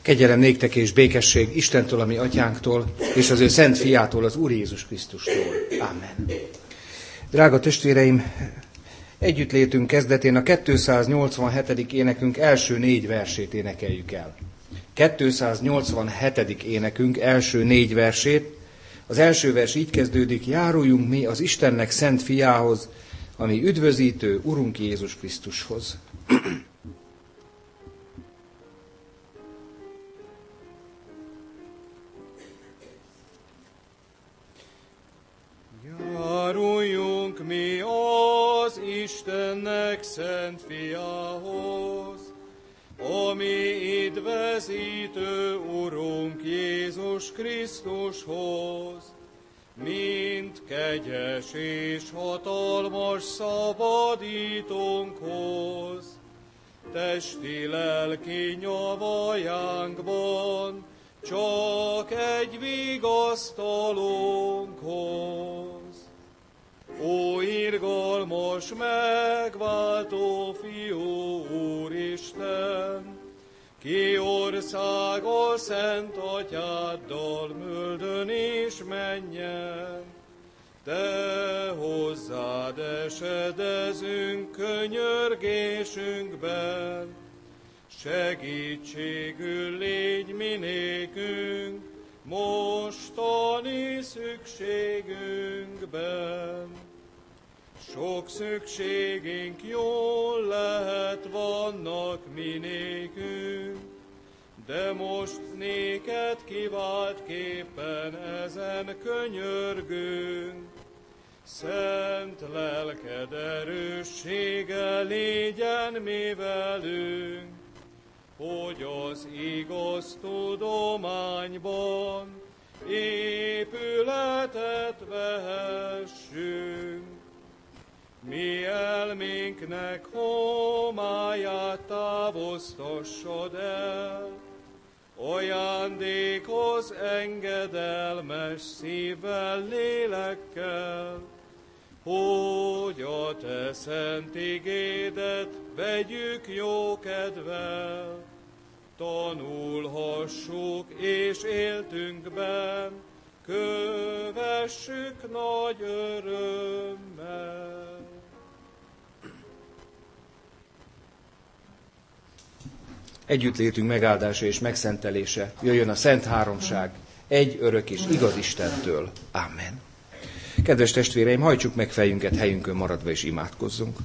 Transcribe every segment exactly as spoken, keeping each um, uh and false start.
Kegyelem néktek és békesség Istentől, a mi atyánktól, és az ő szent fiától, az Úr Jézus Krisztustól. Amen. Drága testvéreim, együttlétünk kezdetén a kétszáznyolcvanhetedik énekünk első négy versét énekeljük el. kétszáznyolcvanhetedik énekünk első négy versét. Az első vers így kezdődik: járuljunk mi az Istennek szent fiához, ami üdvözítő Urunk Jézus Krisztushoz. Járuljunk mi az Istennek szent fiához, ami üdvözítő Urunk Jézus Krisztushoz, mint kegyes és hatalmas szabadítónkhoz, testi-lelki nyavajánkban csak egy vigasztalónkhoz. Ó, irgalmas, megváltó Fiú, Úristen, ki országa szent atyáddal möldön és mennyen, te hozzád esedezünk könyörgésünkben, segítségül légy mi nékünk mostani szükségünkben. Sok szükségünk jól lehet, vannak mi nékünk, de most néked kiváltképpen ezen könyörgünk. Szent lelked erőssége légyen mi velünk, hogy az igaz tudományban épületet vehessünk. Mi elménknek homályát távoztassad el, ajándékozz engedelmes szívvel, lélekkel, hogy a te szent igédet vegyük jó kedvel, tanulhassuk és éltünkben, kövessük nagy örömmel. Együttlétünk megáldása és megszentelése jöjjön a Szent Háromság, egy örök és igaz Istentől. Amen. Kedves testvéreim, hajtsuk meg fejünket helyünkön maradva és imádkozzunk.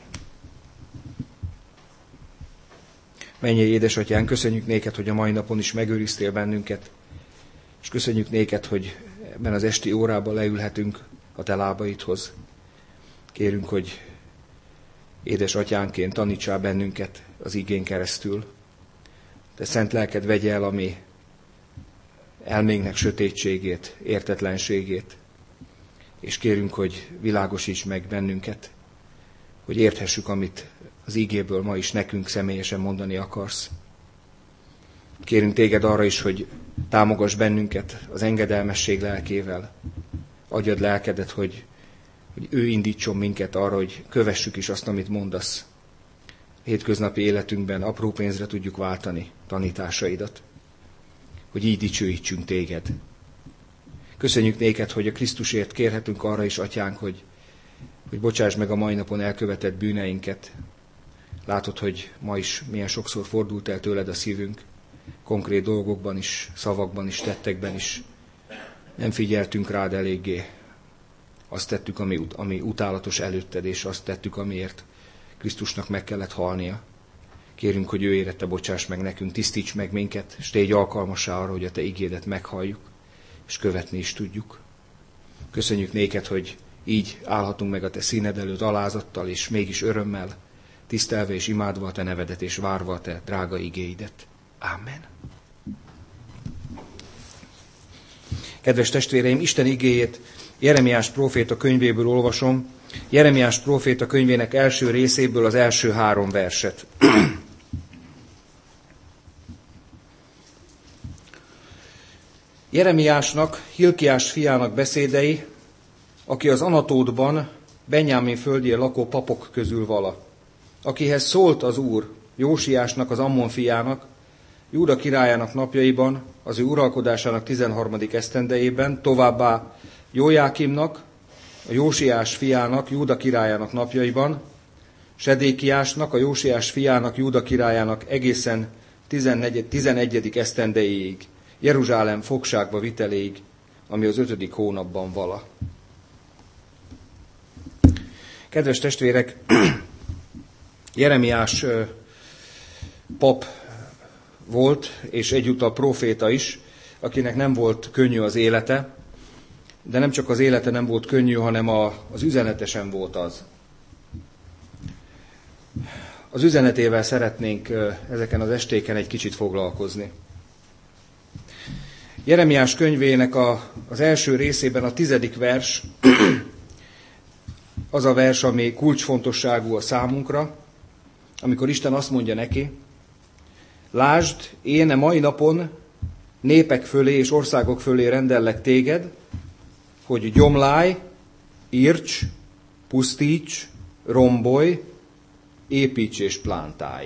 Mennyei édesatyánk, köszönjük néked, hogy a mai napon is megőriztél bennünket, és köszönjük néked, hogy ebben az esti órában leülhetünk a te lábaidhoz. Kérünk, hogy édesatyánként tanítsál bennünket az igén keresztül. Te szent lelked vegye el a mi elménknek sötétségét, értetlenségét, és kérünk, hogy világosíts meg bennünket, hogy érthessük, amit az ígéből ma is nekünk személyesen mondani akarsz. Kérünk téged arra is, hogy támogass bennünket az engedelmesség lelkével. Adjad lelkedet, hogy, hogy ő indítson minket arra, hogy kövessük is azt, amit mondasz. Hétköznapi életünkben apró pénzre tudjuk váltani tanításaidat, hogy így dicsőítsünk téged. Köszönjük néked, hogy a Krisztusért kérhetünk arra is, atyánk, hogy, hogy bocsáss meg a mai napon elkövetett bűneinket. Látod, hogy ma is milyen sokszor fordult el tőled a szívünk, konkrét dolgokban is, szavakban is, tettekben is. Nem figyeltünk rád eléggé. Azt tettük, ami, ami utálatos előtted, és azt tettük, amiért Krisztusnak meg kellett halnia. Kérünk, hogy ő érette bocsáss meg nekünk, tisztíts meg minket, és tégy alkalmassá arra, hogy a te igédet meghalljuk, és követni is tudjuk. Köszönjük néked, hogy így állhatunk meg a te színed előtt alázattal, és mégis örömmel, tisztelve és imádva a te nevedet, és várva a te drága igéidet. Amen. Kedves testvéreim, Isten igéjét Jeremiás próféta könyvéből olvasom, Jeremiás próféta könyvének első részéből az első három verset. Jeremiásnak, Hilkiás fiának beszédei, aki az Anatótban, Benjámin földjén lakó papok közül vala, akihez szólt az Úr Jósiásnak, az Ammon fiának, Júda királyának napjaiban, az ő uralkodásának tizenharmadik esztendejében, továbbá Jójákimnak, a Jósiás fiának, Júda királyának napjaiban, Sedékiásnak, a Jósiás fiának, Júda királyának egészen tizenegyedik esztendejéig, Jeruzsálem fogságba viteléig, ami az ötödik hónapban vala. Kedves testvérek, Jeremiás pap volt, és egyúttal próféta is, akinek nem volt könnyű az élete, de nem csak az élete nem volt könnyű, hanem a, az üzenete sem volt az. Az üzenetével szeretnénk ezeken az estéken egy kicsit foglalkozni. Jeremiás könyvének a, az első részében a tizedik vers, az a vers, ami kulcsfontosságú a számunkra, amikor Isten azt mondja neki, lásd, én a mai napon népek fölé és országok fölé rendellek téged, hogy gyomlálj, írts, pusztíts, rombolj, építs és plántálj.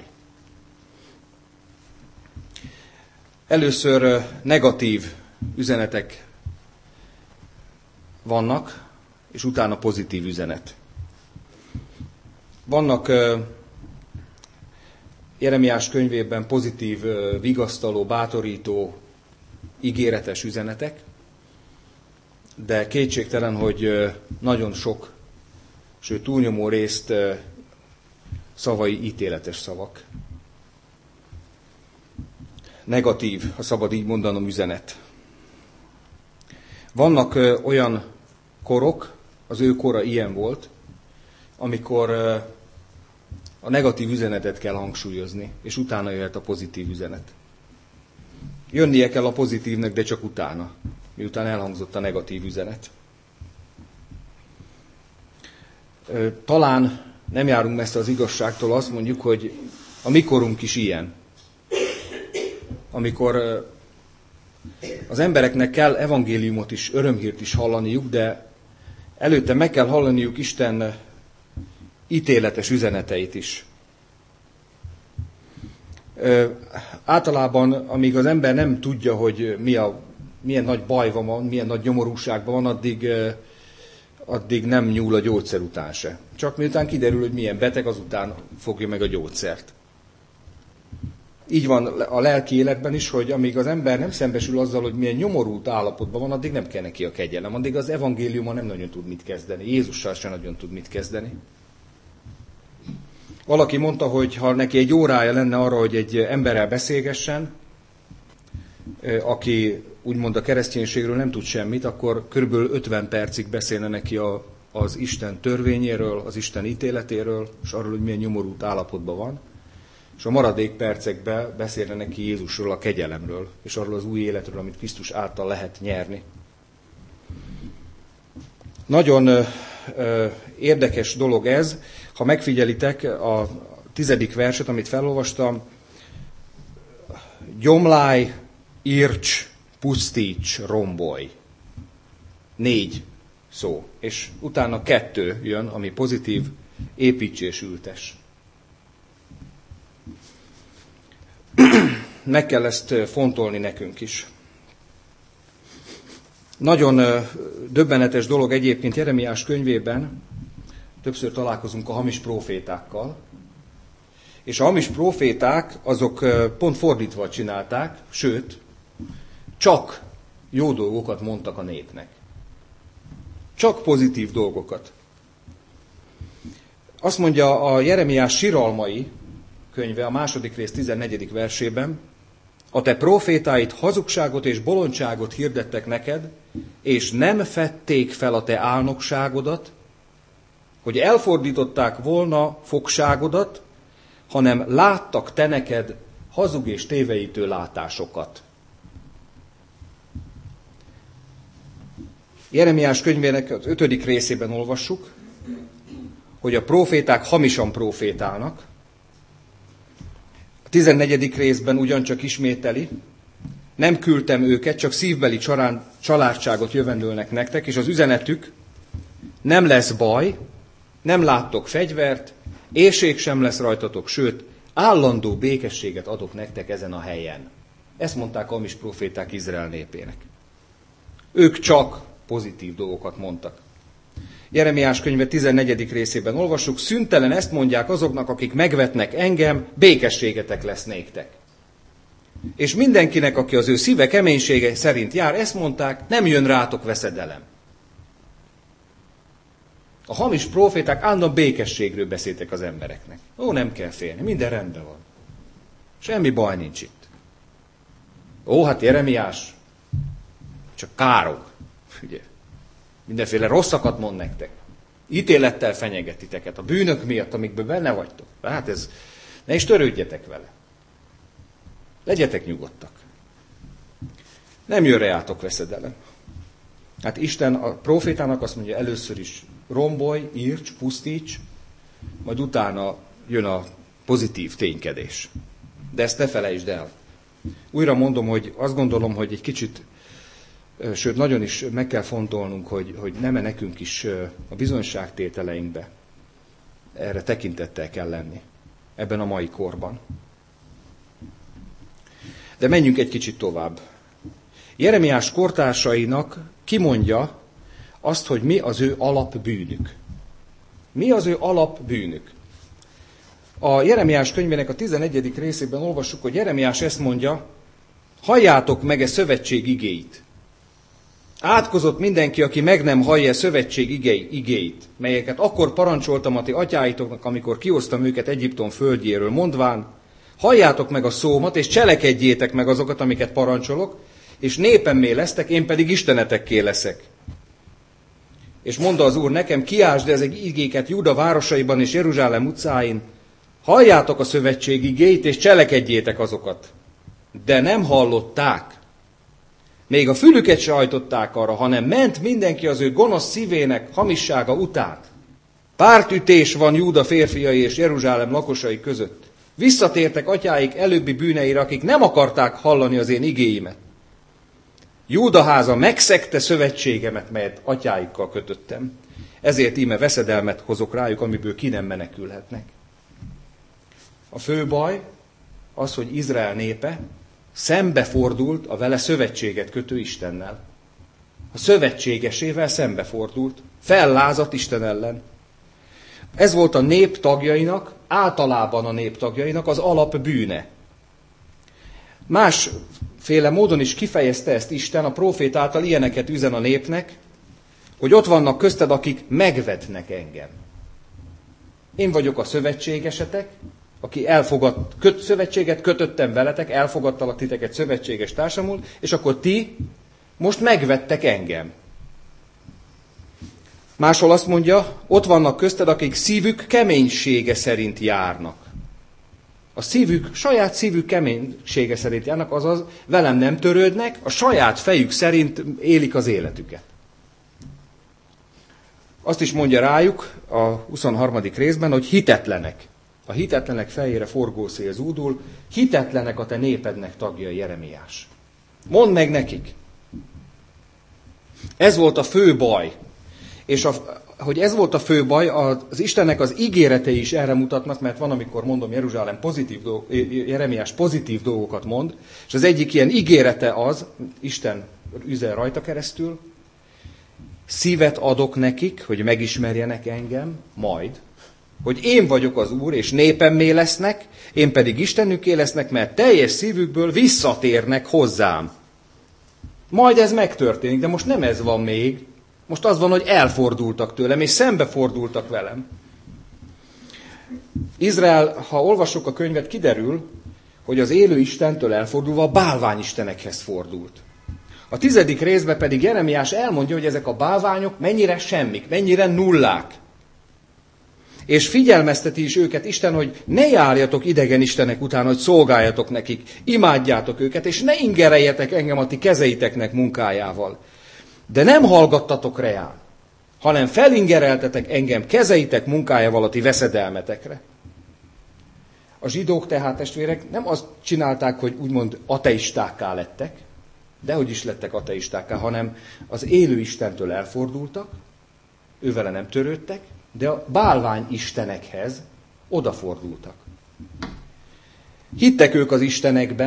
Először negatív üzenetek vannak, és utána pozitív üzenet. Vannak Jeremiás könyvében pozitív, vigasztaló, bátorító, ígéretes üzenetek, de kétségtelen, hogy nagyon sok, sőt túlnyomó részt szavai ítéletes szavak. Negatív, ha szabad így mondanom, üzenet. Vannak olyan korok, az ő kora ilyen volt, amikor a negatív üzenetet kell hangsúlyozni, és utána jöhet a pozitív üzenet. Jönnie kell a pozitívnek, de csak utána, miután elhangzott a negatív üzenet. Talán nem járunk messze az igazságtól, azt mondjuk, hogy a mi korunk is ilyen. Amikor az embereknek kell evangéliumot is, örömhírt is hallaniuk, de előtte meg kell hallaniuk Isten ítéletes üzeneteit is. Ö, általában, amíg az ember nem tudja, hogy mi a, milyen nagy bajban van, milyen nagy nyomorúságban van, addig, ö, addig nem nyúl a gyógyszer után se. Csak miután kiderül, hogy milyen beteg, azután fogja meg a gyógyszert. Így van a lelki életben is, hogy amíg az ember nem szembesül azzal, hogy milyen nyomorult állapotban van, addig nem kell neki a kegyelem. Addig az evangéliuma nem nagyon tud mit kezdeni. Jézussal sem nagyon tud mit kezdeni. Valaki mondta, hogy ha neki egy órája lenne arra, hogy egy emberrel beszélgessen, aki úgymond a kereszténységről nem tud semmit, akkor körülbelül ötven percig beszélne neki a, az Isten törvényéről, az Isten ítéletéről, és arról, hogy milyen nyomorult állapotban van. És a maradék percekben beszélne neki Jézusról, a kegyelemről, és arról az új életről, amit Krisztus által lehet nyerni. Nagyon ö, ö, érdekes dolog ez, ha megfigyelitek a tizedik verset, amit felolvastam, gyomlálj, írts, pusztíts, rombolj. Négy szó. És utána kettő jön, ami pozitív, építs és ültes. Meg kell ezt fontolni nekünk is. Nagyon döbbenetes dolog egyébként Jeremiás könyvében, többször találkozunk a hamis prófétákkal, és a hamis próféták azok pont fordítva csinálták, sőt, csak jó dolgokat mondtak a népnek. Csak pozitív dolgokat. Azt mondja a Jeremiás siralmai könyve, a második rész tizennegyedik versében, a te prófétáid hazugságot és bolondságot hirdettek neked, és nem fedték fel a te álnokságodat, hogy elfordították volna fogságodat, hanem láttak te neked hazug és téveítő látásokat. Jeremiás könyvének az ötödik részében olvassuk, hogy a próféták hamisan prófétálnak. A tizennegyedik részben ugyancsak ismételi, nem küldtem őket, csak szívbeli csarán, családságot jövendőlnek nektek, és az üzenetük, nem lesz baj, nem láttok fegyvert, éhség sem lesz rajtatok, sőt, állandó békességet adok nektek ezen a helyen. Ezt mondták a hamis proféták Izrael népének. Ők csak pozitív dolgokat mondtak. Jeremiás könyve tizennegyedik részében olvassuk, szüntelen ezt mondják azoknak, akik megvetnek engem, békességetek lesz néktek. És mindenkinek, aki az ő szíve keménysége szerint jár, ezt mondták, nem jön rátok veszedelem. A hamis proféták állandóan békességről beszéltek az embereknek. Ó, nem kell félni, minden rendben van. Semmi baj nincs itt. Ó, hát Jeremiás, csak károg. Ugye, mindenféle rosszakat mond nektek. Ítélettel fenyeget titeket a bűnök miatt, amikből benne vagytok. Hát ez, ne is törődjetek vele. Legyetek nyugodtak. Nem jön reátok veszedelem. Hát Isten a profétának azt mondja, először is rombolj, írts, pusztíts, majd utána jön a pozitív ténykedés. De ezt ne felejtsd el. Újra mondom, hogy azt gondolom, hogy egy kicsit, sőt nagyon is meg kell fontolnunk, hogy, hogy nem-e nekünk is a bizonyságtételeinkbe erre tekintettel kell lenni ebben a mai korban. De menjünk egy kicsit tovább. Jeremiás kortársainak kimondja azt, hogy mi az ő alapbűnük. Mi az ő alapbűnük? A Jeremiás könyvének a tizennegyedik részében olvassuk, hogy Jeremiás ezt mondja, halljátok meg e szövetség igéit. Átkozott mindenki, aki meg nem hallja a szövetség igéit, melyeket akkor parancsoltam a ti atyáitoknak, amikor kihoztam őket Egyiptom földjéről, mondván, halljátok meg a szómat, és cselekedjétek meg azokat, amiket parancsolok, és népemmé lesztek, én pedig istenetekké leszek. És mondta az Úr nekem, kiásd ezek igéket Júda városaiban és Jeruzsálem utcáin, halljátok a szövetség igéit, és cselekedjétek azokat. De nem hallották. Még a fülüket se hajtották arra, hanem ment mindenki az ő gonosz szívének hamissága után. Pártütés van Júda férfiai és Jeruzsálem lakosai között. Visszatértek atyáik előbbi bűneire, akik nem akarták hallani az én igéimet. Júda háza megszegte szövetségemet, melyet atyáikkal kötöttem. Ezért íme veszedelmet hozok rájuk, amiből ki nem menekülhetnek. A fő baj az, hogy Izrael népe szembefordult a vele szövetséget kötő Istennel. A szövetségesével szembefordult, fellázadt Isten ellen. Ez volt a nép tagjainak, általában a nép tagjainak az alapbűne. Másféle módon is kifejezte ezt Isten, a prófét által ilyeneket üzen a népnek, hogy ott vannak közted, akik megvetnek engem. Én vagyok a szövetségesetek, aki elfogad, köt, szövetséget kötöttem veletek, elfogadtalak titeket szövetséges társamul, és akkor ti most megvettek engem. Máshol azt mondja, ott vannak közted, akik szívük keménysége szerint járnak. A szívük, saját szívük keménysége szerint járnak, azaz velem nem törődnek, a saját fejük szerint élik az életüket. Azt is mondja rájuk a huszonharmadik részben, hogy hitetlenek. A hitetlenek fejére forgószél zúdul, hitetlenek a te népednek tagja, Jeremiás. Mondd meg nekik. Ez volt a fő baj. És a, hogy ez volt a fő baj, az Istennek az ígéretei is erre mutatnak, mert van, amikor mondom, Jeruzsálem pozitív dolgok, Jeremiás pozitív dolgokat mond, és az egyik ilyen ígérete az, Isten üzen rajta keresztül, szívet adok nekik, hogy megismerjenek engem, majd, hogy én vagyok az Úr, és népemmé lesznek, én pedig Istenüké lesznek, mert teljes szívükből visszatérnek hozzám. Majd ez megtörténik, de most nem ez van még. Most az van, hogy elfordultak tőlem, és szembefordultak velem. Izrael, ha olvassuk a könyvet, kiderül, hogy az élő Istentől elfordulva a bálványistenekhez fordult. A tizedik részben pedig Jeremiás elmondja, hogy ezek a bálványok mennyire semmik, mennyire nullák. És figyelmezteti is őket Isten, hogy ne járjatok idegen istenek után, hogy szolgáljatok nekik, imádjátok őket, és ne ingereljetek engem a ti kezeiteknek munkájával. De nem hallgattatok reán, hanem felingereltetek engem kezeitek munkájával a ti veszedelmetekre. A zsidók tehát, testvérek, nem azt csinálták, hogy úgymond ateistákká lettek, dehogy is lettek ateistákká, hanem az élő Istentől elfordultak, ővele nem törődtek, de a bálvány istenekhez odafordultak. Hittek ők az istenekben,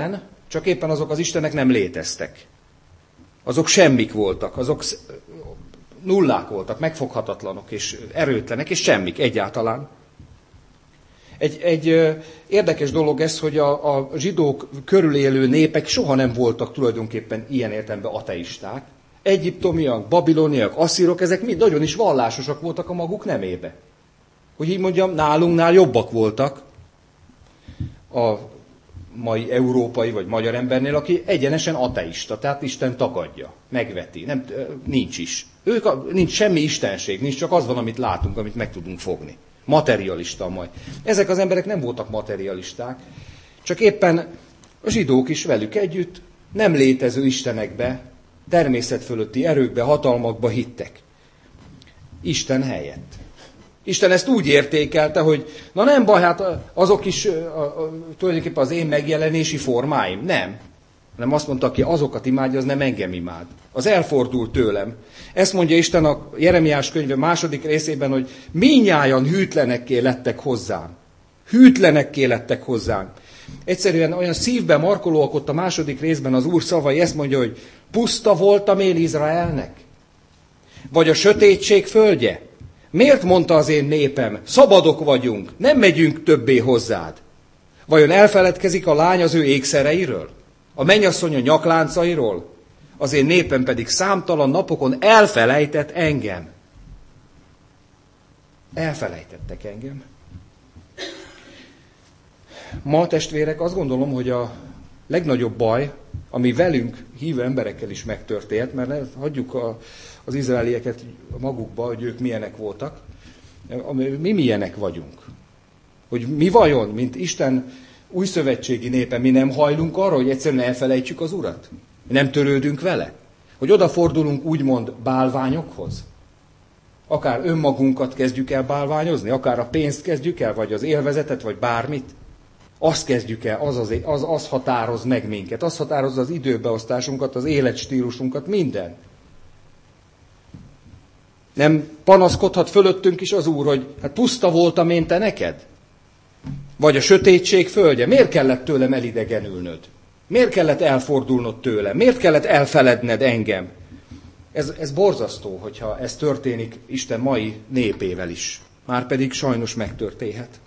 Csak éppen azok az istenek nem léteztek. Azok semmik voltak, azok nullák voltak, megfoghatatlanok, és erőtlenek, és semmik egyáltalán. Egy, egy érdekes dolog ez, hogy a, a zsidók körül élő népek soha nem voltak tulajdonképpen ilyen értelemben ateisták. Egyiptomiak, babiloniak, asszírok, ezek mind nagyon is vallásosak voltak a maguk nemébe. Hogy így mondjam, nálunknál jobbak voltak a mai európai vagy magyar embernél, aki egyenesen ateista, tehát Isten tagadja, megveti, nem, nincs is. Ők a, nincs semmi istenség, nincs, csak az van, amit látunk, amit meg tudunk fogni. Materialista majd. Ezek az emberek nem voltak materialisták, csak éppen a zsidók is velük együtt nem létező istenekbe, természet fölötti erőkbe, hatalmakba hittek. Isten helyett. Isten ezt úgy értékelte, hogy na nem baj, hát azok is a, a, tulajdonképpen az én megjelenési formáim. Nem. Hanem azt mondta, aki azokat imádja, az nem engem imád. Az elfordult tőlem. Ezt mondja Isten a Jeremiás könyve második részében, hogy mindnyájan hűtlenekké lettek hozzám. Hűtlenekké lettek hozzám. Egyszerűen olyan szívbe markolóak ott a második részben az Úr szavai, ezt mondja, hogy puszta voltam én Izraelnek? Vagy a sötétség földje? Miért mondta az én népem, szabadok vagyunk, nem megyünk többé hozzád? Vajon elfeledkezik a lány az ő ékszereiről? A mennyasszony a nyakláncairól? Az én népem pedig számtalan napokon elfelejtett engem. Elfelejtettek engem. Ma, testvérek, azt gondolom, hogy a legnagyobb baj, ami velünk hívő emberekkel is megtörtént, mert ne, hagyjuk a, az izraelieket magukba, hogy ők milyenek voltak, mi milyenek vagyunk. Hogy mi vajon, mint Isten újszövetségi népe, mi nem hajlunk arra, hogy egyszerűen elfelejtsük az Urat? Nem törődünk vele? Hogy odafordulunk úgymond bálványokhoz? Akár önmagunkat kezdjük el bálványozni, akár a pénzt kezdjük el, vagy az élvezetet, vagy bármit. Azt kezdjük el, az, az, az, az határoz meg minket, az határozza az időbeosztásunkat, az életstílusunkat, minden. Nem panaszkodhat fölöttünk is az Úr, hogy hát puszta voltam én te neked? Vagy a sötétség földje? Miért kellett tőlem elidegenülnöd? Miért kellett elfordulnod tőlem? Miért kellett elfeledned engem? Ez, ez borzasztó, hogyha ez történik Isten mai népével is. Márpedig sajnos megtörténhet.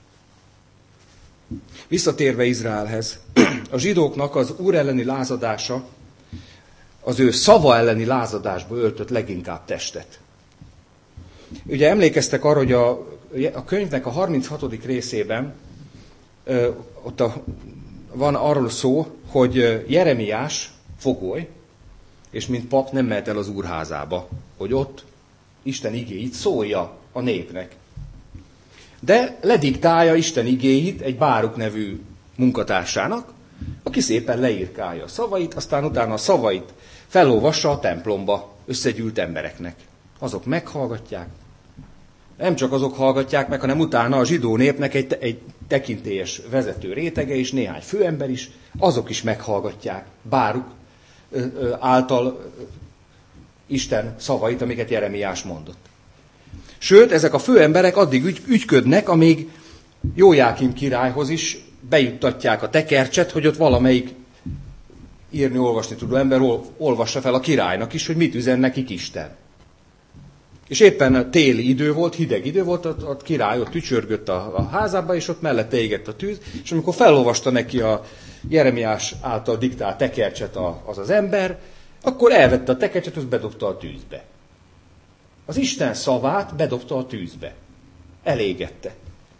Visszatérve Izraelhez, a zsidóknak az Úr elleni lázadása az ő szava elleni lázadásba öltött leginkább testet. Ugye emlékeztek arra, hogy a, a könyvnek a harminchatodik részében ö, ott a, van arról szó, hogy Jeremiás fogoly, és mint pap nem mehet el az úrházába, hogy ott Isten igéit szólja a népnek. De lediktálja Isten igéit egy Báruk nevű munkatársának, aki szépen leírkálja a szavait, aztán utána a szavait felolvassa a templomba összegyűlt embereknek. Azok meghallgatják. Nem csak azok hallgatják meg, hanem utána a zsidó népnek egy, egy tekintélyes vezető rétege és néhány főember is, azok is meghallgatják Báruk által Isten szavait, amiket Jeremiás mondott. Sőt, ezek a főemberek addig ügy, ügyködnek, amíg Jójákim királyhoz is bejuttatják a tekercset, hogy ott valamelyik írni, olvasni tudó ember olvassa fel a királynak is, hogy mit üzen nekik Isten. És éppen téli idő volt, hideg idő volt, a, a király ott tücsörgött a, a házába, és ott mellette égett a tűz, és amikor felolvasta neki a Jeremiás által diktált tekercset a, az az ember, akkor elvette a tekercset, és bedobta a tűzbe. Az Isten szavát bedobta a tűzbe. Elégette.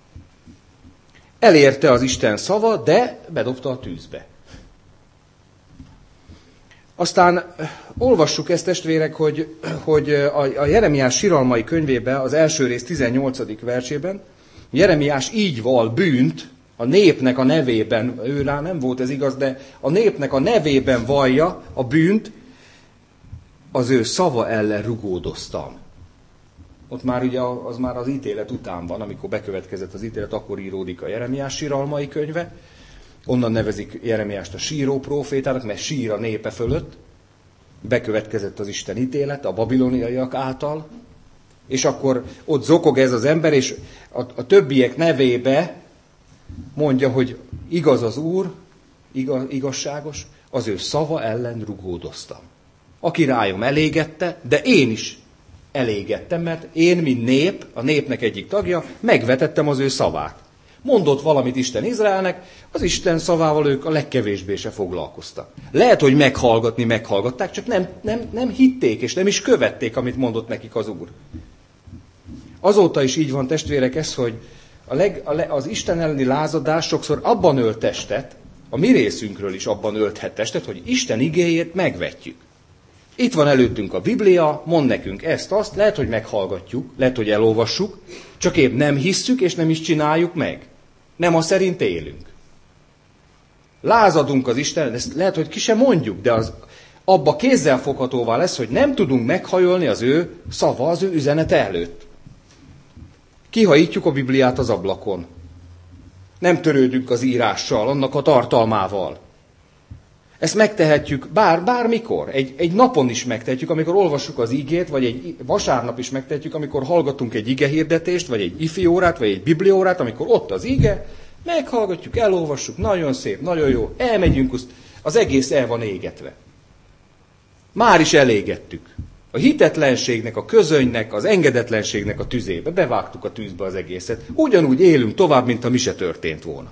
Elérte az Isten szava, de bedobta a tűzbe. Aztán olvassuk ezt, testvérek, hogy, hogy a Jeremiás siralmai könyvében, az első rész tizennyolcadik versében, Jeremiás így val bűnt a népnek a nevében, ő rá nem volt ez igaz, de a népnek a nevében vallja a bűnt, az ő szava ellen rugódoztam. Ott már ugye az már az ítélet után van, amikor bekövetkezett az ítélet, akkor íródik a Jeremiás siralmai könyve. Onnan nevezik Jeremiást a síró prófétának, mert sír a népe fölött. Bekövetkezett az Isten ítélet a babiloniaiak által. És akkor ott zokog ez az ember, és a, a többiek nevébe mondja, hogy igaz az Úr, igazságos, az ő szava ellen rugódoztam. A királyom elégette, de én is elégettem, mert én, mint nép, a népnek egyik tagja, megvetettem az ő szavát. Mondott valamit Isten Izraelnek, az Isten szavával ők a legkevésbé se foglalkoztak. Lehet, hogy meghallgatni meghallgatták, csak nem, nem, nem hitték, és nem is követték, amit mondott nekik az Úr. Azóta is így van, testvérek, ez, hogy a leg, a le, az Isten elleni lázadás sokszor abban ölt testet, a mi részünkről is abban ölthet testet, hogy Isten igéjét megvetjük. Itt van előttünk a Biblia, mond nekünk ezt, azt, lehet, hogy meghallgatjuk, lehet, hogy elolvassuk, csak épp nem hisszük, és nem is csináljuk meg. Nem azt szerint élünk. Lázadunk az Isten, ezt lehet, hogy ki sem mondjuk, de az abba kézzelfoghatóvá lesz, hogy nem tudunk meghajolni az ő szava, az ő üzenete előtt. Kihajítjuk a Bibliát az ablakon. Nem törődünk az írással, annak a tartalmával. Ezt megtehetjük bár, bármikor, egy, egy napon is megtehetjük, amikor olvassuk az igét, vagy egy vasárnap is megtehetjük, amikor hallgatunk egy igehirdetést, vagy egy ifi órát, vagy egy bibliórát, amikor ott az ige, meghallgatjuk, elolvassuk, nagyon szép, nagyon jó, elmegyünk, az egész el van égetve. Már is elégettük. A hitetlenségnek, a közönynek, az engedetlenségnek a tüzébe, bevágtuk a tűzbe az egészet. Ugyanúgy élünk tovább, mint ha mi se történt volna.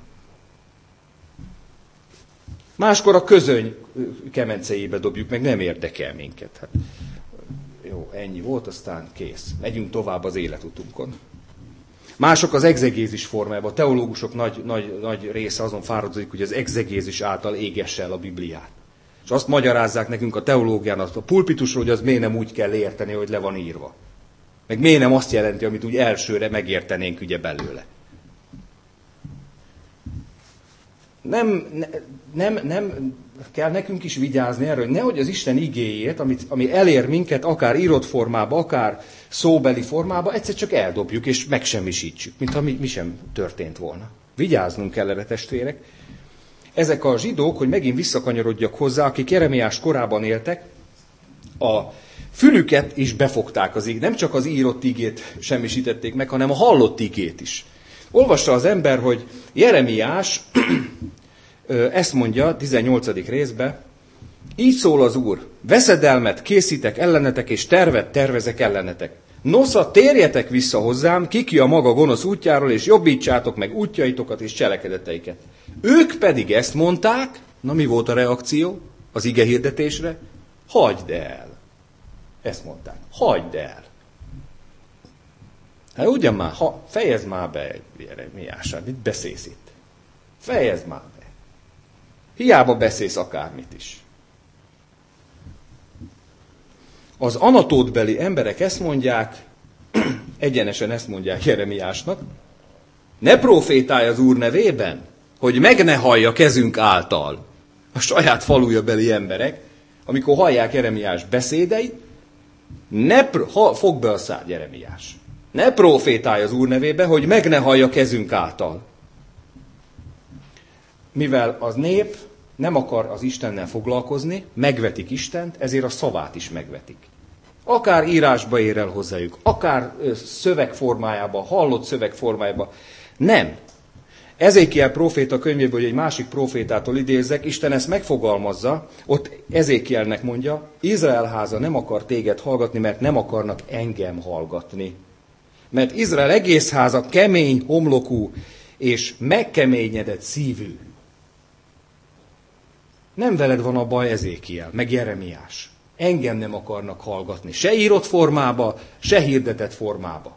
Máskor a közöny kemencéjébe dobjuk, meg nem érdekel minket. Hát, jó, ennyi volt, aztán kész. Megyünk tovább az életutunkon. Mások az egzegézis formájában. A teológusok nagy, nagy, nagy része azon fáradozik, hogy az egzegézis által égesse el a Bibliát. És azt magyarázzák nekünk a teológián, a pulpitusról, hogy az miért nem úgy kell érteni, hogy le van írva. Meg miért nem azt jelenti, amit úgy elsőre megértenénk ugye belőle. Nem, nem, nem kell nekünk is vigyázni erről, hogy nehogy az Isten igéjét, amit, ami elér minket, akár írott formába, akár szóbeli formába, egyszer csak eldobjuk és megsemmisítsük, mintha mi, mi sem történt volna. Vigyáznunk kell erre, testvérek. Ezek a zsidók, hogy megint visszakanyarodjak hozzá, akik Jeremiás korában éltek, a fülüket is befogták az igét. Nem csak az írott igét semmisítették meg, hanem a hallott igét is. Olvassa az ember, hogy Jeremiás ezt mondja tizennyolcadik részben, így szól az Úr, veszedelmet készítek ellenetek, és tervet tervezek ellenetek. Nosza, térjetek vissza hozzám, kiki a maga gonosz útjáról, és jobbítsátok meg útjaitokat és cselekedeteiket. Ők pedig ezt mondták, na mi volt a reakció az ige hirdetésre? Hagyd el. Ezt mondták, hagyd el. Hát ugyan már, ha, fejezd már be, Jeremiás, mit beszélsz itt? Fejezd már be. Hiába beszélsz akármit is. Az anatótbeli emberek ezt mondják, egyenesen ezt mondják Jeremiásnak, ne profétálj az Úr nevében, hogy meg ne hallja kezünk által. A saját faluja beli emberek, amikor hallják Jeremiás beszédeit, ne pro- ha, fog be a szád, Jeremiás. Ne profétálj az Úr nevében, hogy meg ne hallja kezünk által. Mivel az nép nem akar az Istennel foglalkozni, megvetik Istent, ezért a szavát is megvetik. Akár írásba ér el hozzájuk, akár szöveg formájában, hallott szöveg formájában. Nem. Ezékiel próféta könyvéből, hogy egy másik prófétától idézzek, Isten ezt megfogalmazza, ott Ezékielnek mondja, Izrael háza nem akar téged hallgatni, mert nem akarnak engem hallgatni. Mert Izrael egész háza kemény homlokú és megkeményedett szívű. Nem veled van a baj, Ezékiel, meg Jeremiás. Engem nem akarnak hallgatni. Se írott formába, se hirdetett formába.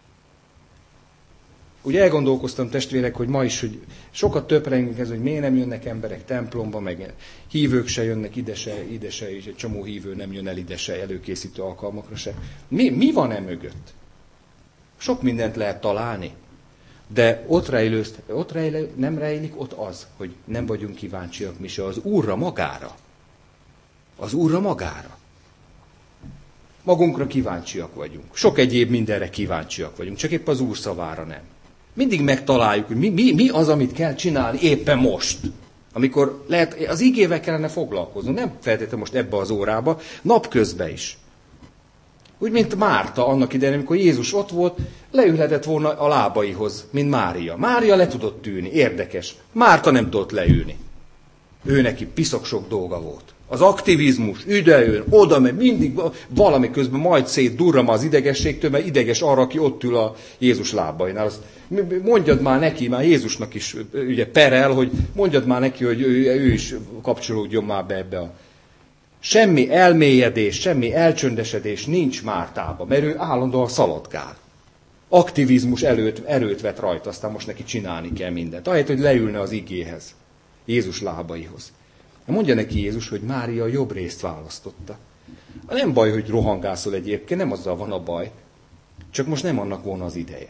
Ugye elgondolkoztam, testvérek, hogy ma is, hogy sokat töprengünk ez, hogy miért nem jönnek emberek templomba, meg hívők se jönnek ide se, ide se, és egy csomó hívő nem jön el ide se, előkészítő alkalmakra se. Mi, mi van e mögött? Sok mindent lehet találni, de ott, rejlő, ott rejlő, nem rejlik ott az, hogy nem vagyunk kíváncsiak mi se az Úrra magára. Az Úrra magára. Magunkra kíváncsiak vagyunk. Sok egyéb mindenre kíváncsiak vagyunk, csak épp az Úr szavára nem. Mindig megtaláljuk, hogy mi, mi, mi az, amit kell csinálni éppen most. Amikor lehet, az igével kellene foglalkoznunk, nem feltétlenül most ebbe az órába, napközben is. Úgy, mint Márta annak idején, amikor Jézus ott volt, leülhetett volna a lábaihoz, mint Mária. Mária le tudott ülni, érdekes. Márta nem tudott leülni. Ő neki piszok sok dolga volt. Az aktivizmus, ide jön, oda megy, mindig valami közben majd szétdurram az idegességtől, mert ideges arra, aki ott ül a Jézus lábainál. Azt mondjad már neki, már Jézusnak is ugye perel, hogy mondjad már neki, hogy ő, ő is kapcsolódjon már be ebbe a... Semmi elmélyedés, semmi elcsöndesedés nincs Mártában, mert ő állandóan szaladgál. Aktivizmus előtt, erőt vett rajta, aztán most neki csinálni kell mindent. Ahelyett, hogy leülne az igéhez, Jézus lábaihoz. Mondja neki Jézus, hogy Mária a jobb részt választotta. Nem baj, hogy rohangászol egyébként, nem azzal van a baj. Csak most nem annak volna az ideje.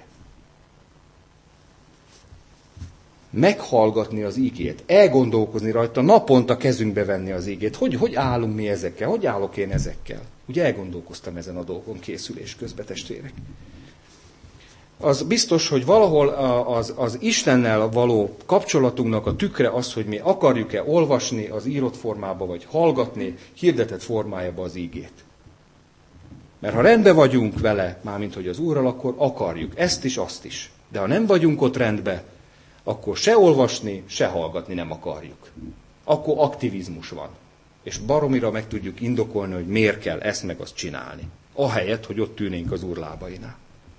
Meghallgatni az igét, elgondolkozni rajta, naponta kezünkbe venni az igét. Hogy, hogy állunk mi ezekkel? Hogy állok én ezekkel? Ugye elgondolkoztam ezen a dolgon készülés közben, testvérek. Az biztos, hogy valahol az, az Istennel való kapcsolatunknak a tükre az, hogy mi akarjuk-e olvasni az írott formába, vagy hallgatni hirdetett formájába az ígét. Mert ha rendben vagyunk vele, mármint hogy az Úrral, akkor akarjuk ezt is, azt is. De ha nem vagyunk ott rendben, akkor se olvasni, se hallgatni nem akarjuk. Akkor aktivizmus van. És baromira meg tudjuk indokolni, hogy miért kell ezt meg azt csinálni. Ahelyett, hogy ott tűnénk az Úr lábainál.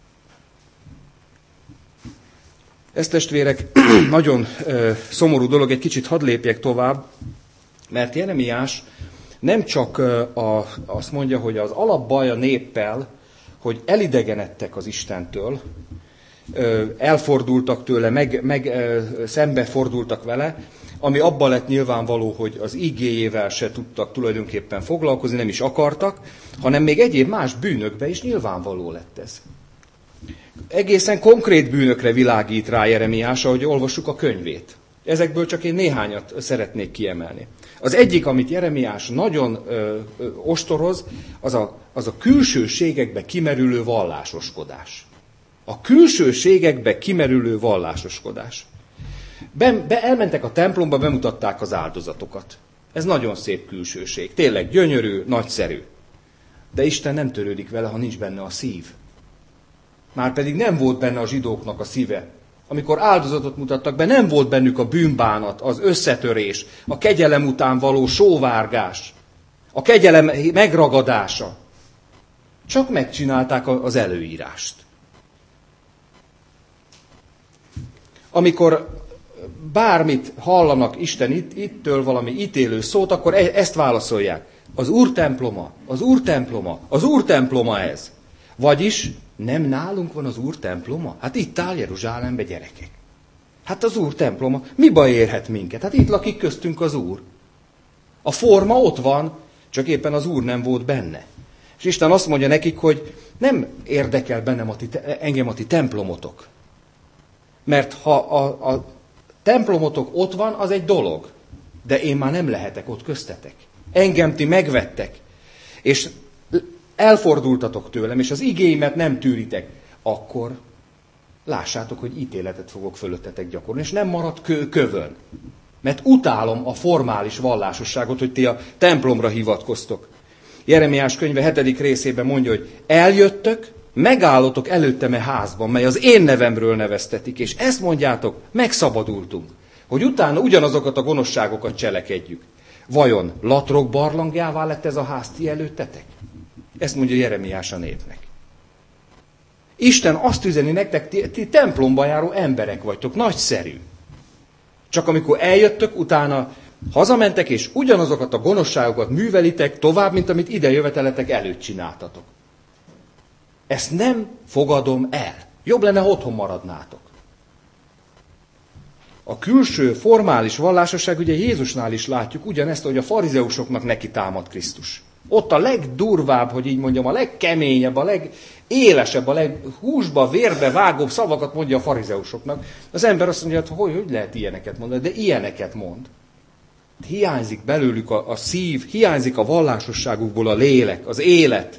Ez, testvérek, nagyon ö, szomorú dolog, egy kicsit hadd lépjek tovább, mert Jeremiás nem csak ö, a, azt mondja, hogy az alapbaj a néppel, hogy elidegenedtek az Istentől, ö, elfordultak tőle, meg, meg ö, szembefordultak vele, ami abban lett nyilvánvaló, hogy az igéjével se tudtak tulajdonképpen foglalkozni, nem is akartak, hanem még egyéb más bűnökbe is nyilvánvaló lett ez. Egészen konkrét bűnökre világít rá Jeremiás, ahogy olvassuk a könyvét. Ezekből csak én néhányat szeretnék kiemelni. Az egyik, amit Jeremiás nagyon ö, ö, ostoroz, az a, az a külsőségekbe kimerülő vallásoskodás. A külsőségekbe kimerülő vallásoskodás. Be, be, elmentek a templomba, bemutatták az áldozatokat. Ez nagyon szép külsőség. Tényleg gyönyörű, nagyszerű. De Isten nem törődik vele, ha nincs benne a szív. Márpedig nem volt benne a zsidóknak a szíve. Amikor áldozatot mutattak be, nem volt bennük a bűnbánat, az összetörés, a kegyelem után való sóvárgás, a kegyelem megragadása. Csak megcsinálták az előírást. Amikor bármit hallanak Isten itt, ittől valami ítélő szót, akkor ezt válaszolják. Az Úr temploma, az Úr temploma, az Úr temploma ez. Vagyis nem nálunk van az Úr temploma? Hát itt áll Jeruzsálembe, gyerekek. Hát az Úr temploma, mi baj érhet minket? Hát itt lakik köztünk az Úr. A forma ott van, csak éppen az Úr nem volt benne. És Isten azt mondja nekik, hogy nem érdekel bennem a ti, engem a ti templomotok. Mert ha a, a templomotok ott van, az egy dolog. De én már nem lehetek ott köztetek. Engem ti megvettek. És elfordultatok tőlem, és az igéimet nem tűritek, akkor lássátok, hogy ítéletet fogok fölöttetek gyakorolni, és nem marad kö- kövön. Mert utálom a formális vallásosságot, hogy ti a templomra hivatkoztok. Jeremiás könyve hetedik részében mondja, hogy eljöttök, megállottok előttem e házban, mely az én nevemről neveztetik, és ezt mondjátok, megszabadultunk, hogy utána ugyanazokat a gonoszságokat cselekedjük. Vajon latrok barlangjává lett ez a ház ti előttetek? Ezt mondja Jeremiás a népnek. Isten azt üzeni nektek, ti, ti templomba járó emberek vagytok, nagyszerű. Csak amikor eljöttök, utána hazamentek, és ugyanazokat a gonoszságokat művelitek tovább, mint amit ide jöveteletek előtt csináltatok. Ezt nem fogadom el. Jobb lenne, ha otthon maradnátok. A külső, formális vallásosság, ugye Jézusnál is látjuk ugyanezt, hogy a farizeusoknak neki támad Krisztus. Ott a legdurvább, hogy így mondjam, a legkeményebb, a legélesebb, a leghúsba, vérbe vágóbb szavakat mondja a farizeusoknak. Az ember azt mondja, hogy hogy lehet ilyeneket mondani, de ilyeneket mond. Hiányzik belőlük a, a szív, hiányzik a vallásosságukból a lélek, az élet.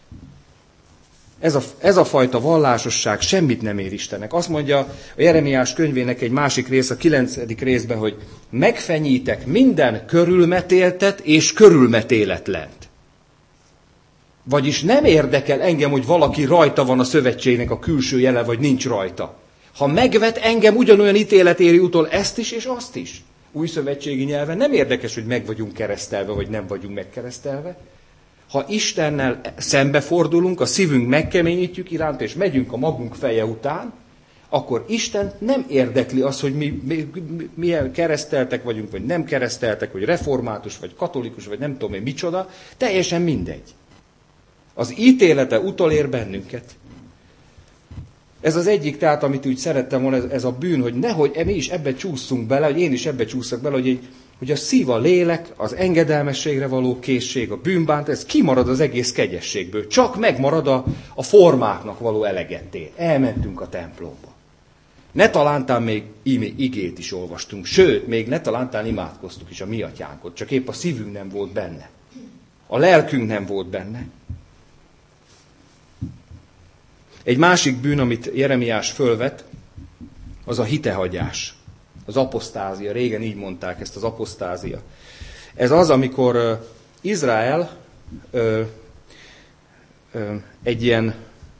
Ez a, ez a fajta vallásosság semmit nem ér Istennek. Azt mondja a Jeremiás könyvének egy másik rész, a kilencedik részben, hogy megfenyítek minden körülmetéltet és körülmetéletlent. Vagyis nem érdekel engem, hogy valaki rajta van a szövetségnek a külső jele, vagy nincs rajta. Ha megvet engem, ugyanolyan ítélet éri utol ezt is és azt is. újszövetségi nyelven nem érdekes, hogy meg vagyunk keresztelve, vagy nem vagyunk megkeresztelve. Ha Istennel szembefordulunk, a szívünk megkeményítjük iránt, és megyünk a magunk feje után, akkor Isten nem érdekli az, hogy mi, mi, mi milyen kereszteltek vagyunk, vagy nem kereszteltek, vagy református, vagy katolikus, vagy nem tudom én micsoda, teljesen mindegy. Az ítélete utolér bennünket. Ez az egyik, tehát amit úgy szerettem volna, ez, ez a bűn, hogy nehogy mi is ebbe csúszunk bele, hogy én is ebbe csúszok bele, hogy, egy, hogy a szív, a lélek, az engedelmességre való készség, a bűnbánt, ez kimarad az egész kegyességből. Csak megmarad a, a formáknak való elegetté. Elmentünk a templomba. Ne talántán még igét is olvastunk, sőt, még ne talántán imádkoztuk is a mi atyánkot, csak épp a szívünk nem volt benne. A lelkünk nem volt benne. Egy másik bűn, amit Jeremiás fölvet, az a hitehagyás, az apostázia. Régen így mondták ezt, az apostázia. Ez az, amikor Izrael ö, ö, egy ilyen,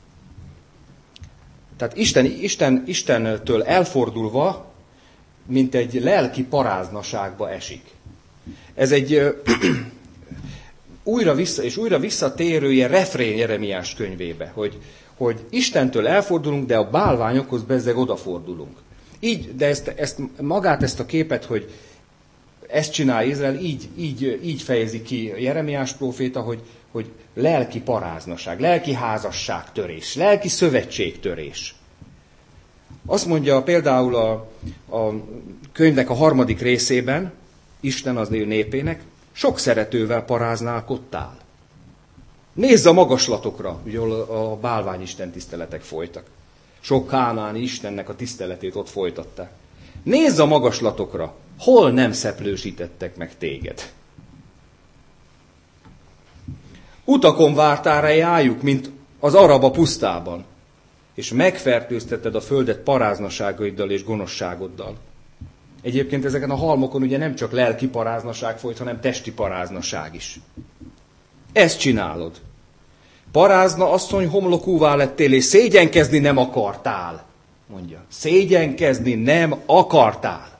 tehát Isten, Isten, Istentől elfordulva, mint egy lelki paráznaságba esik. Ez egy ö, újra vissza és újra visszatérő ilyen refrén Jeremiás könyvébe, hogy hogy Istentől elfordulunk, de a bálványokhoz bezzeg odafordulunk. Így, de ezt, ezt, magát ezt a képet, hogy ezt csinál Izrael, így, így, így fejezi ki Jeremiás próféta, hogy, hogy lelki paráznaság, lelki házasságtörés, lelki szövetségtörés. Azt mondja például a, a könyvnek a harmadik részében, Isten az ő népének, sok szeretővel paráználkodtál. Nézz a magaslatokra, ugye a bálványisten tiszteletek folytak. Sok kánáni istennek a tiszteletét ott folytatták. Nézz a magaslatokra, hol nem szeplősítettek meg téged. Utakon vártál rájuk, mint az arab a pusztában, és megfertőztetted a földet paráznaságaiddal és gonoszságoddal. Egyébként ezeken a halmokon ugye nem csak lelki paráznaság folyt, hanem testi paráznaság is. Ezt csinálod. Parázna asszony homlokúvá lettél, és szégyenkezni nem akartál, mondja. Szégyenkezni nem akartál.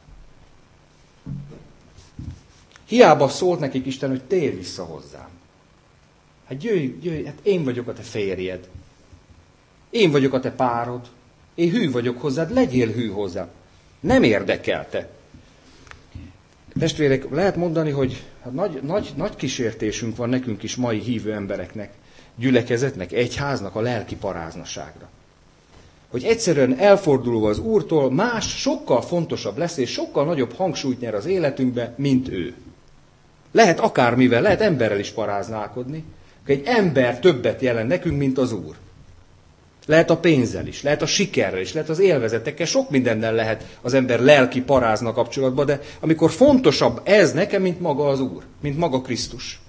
Hiába szólt nekik Isten, hogy térj vissza hozzám. Hát jöjj, jöjj, hát én vagyok a te férjed. Én vagyok a te párod. Én hű vagyok hozzád, legyél hű hozzám. Nem érdekelte. Testvérek, lehet mondani, hogy nagy, nagy, nagy kísértésünk van nekünk is mai hívő embereknek, gyülekezetnek, egyháznak a lelki paráznaságra. Hogy egyszerűen elfordulva az Úrtól más sokkal fontosabb lesz, és sokkal nagyobb hangsúlyt nyer az életünkbe, mint ő. Lehet akármivel, lehet emberrel is paráználkodni, egy ember többet jelent nekünk, mint az Úr. Lehet a pénzzel is, lehet a sikerrel is, lehet az élvezetekkel, sok mindennel lehet az ember lelki parázna kapcsolatban, de amikor fontosabb ez nekem, mint maga az Úr, mint maga Krisztus.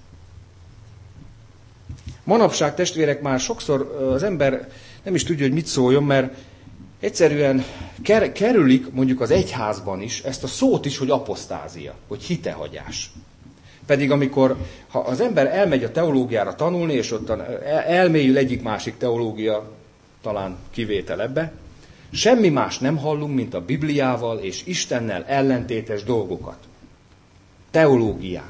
Manapság, testvérek, már sokszor az ember nem is tudja, hogy mit szóljon, mert egyszerűen kerülik mondjuk az egyházban is ezt a szót is, hogy apostázia, hogy hitehagyás. Pedig amikor ha az ember elmegy a teológiára tanulni, és ott elmélyül egyik-másik teológia, talán kivétel ebbe, semmi más nem hallunk, mint a Bibliával és Istennel ellentétes dolgokat. Teológián.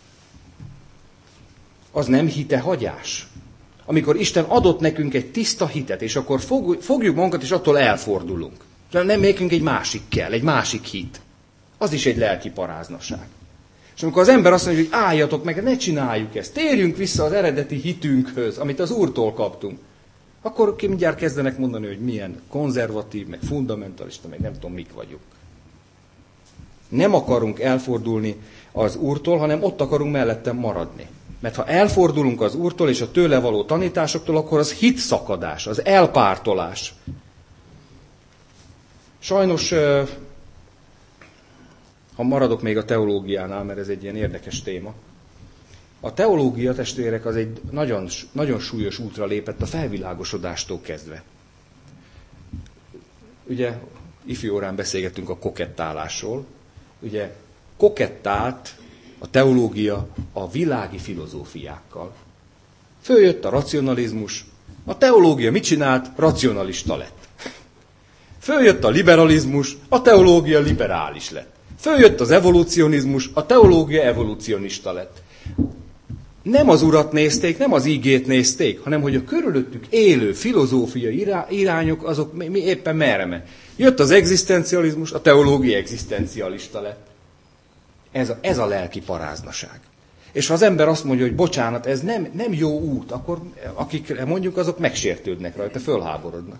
Az nem hitehagyás. Amikor Isten adott nekünk egy tiszta hitet, és akkor fogjuk magunkat, és attól elfordulunk. Nem nekünk egy másik kell, egy másik hit. Az is egy lelki paráznaság. És amikor az ember azt mondja, hogy álljatok meg, ne csináljuk ezt, térjünk vissza az eredeti hitünkhöz, amit az Úrtól kaptunk, akkor ki mindjárt kezdenek mondani, hogy milyen konzervatív, meg fundamentalista, meg nem tudom, mik vagyunk. Nem akarunk elfordulni az Úrtól, hanem ott akarunk mellettem maradni. Mert ha elfordulunk az Úrtól és a tőle való tanításoktól, akkor az hitszakadás, az elpártolás. Sajnos, ha maradok még a teológiánál, mert ez egy ilyen érdekes téma, a teológia, testvérek, az egy nagyon, nagyon súlyos útra lépett a felvilágosodástól kezdve. Ugye, ifjú órán beszélgettünk a kokettálásról. Ugye, kokettált a teológia a világi filozófiákkal. Följött a racionalizmus, a teológia mit csinált? Racionalista lett. Följött a liberalizmus, a teológia liberális lett. Följött az evolúcionizmus, a teológia evolúcionista lett. Nem az Urat nézték, nem az igét nézték, hanem hogy a körülöttük élő filozófiai irányok, azok mi, mi éppen merre megy. Jött az egzisztencializmus, a teológia egzisztencialista lett. Ez a, ez a lelki paráznaság. És ha az ember azt mondja, hogy bocsánat, ez nem, nem jó út, akkor akik mondjuk, azok megsértődnek rajta, fölháborodnak.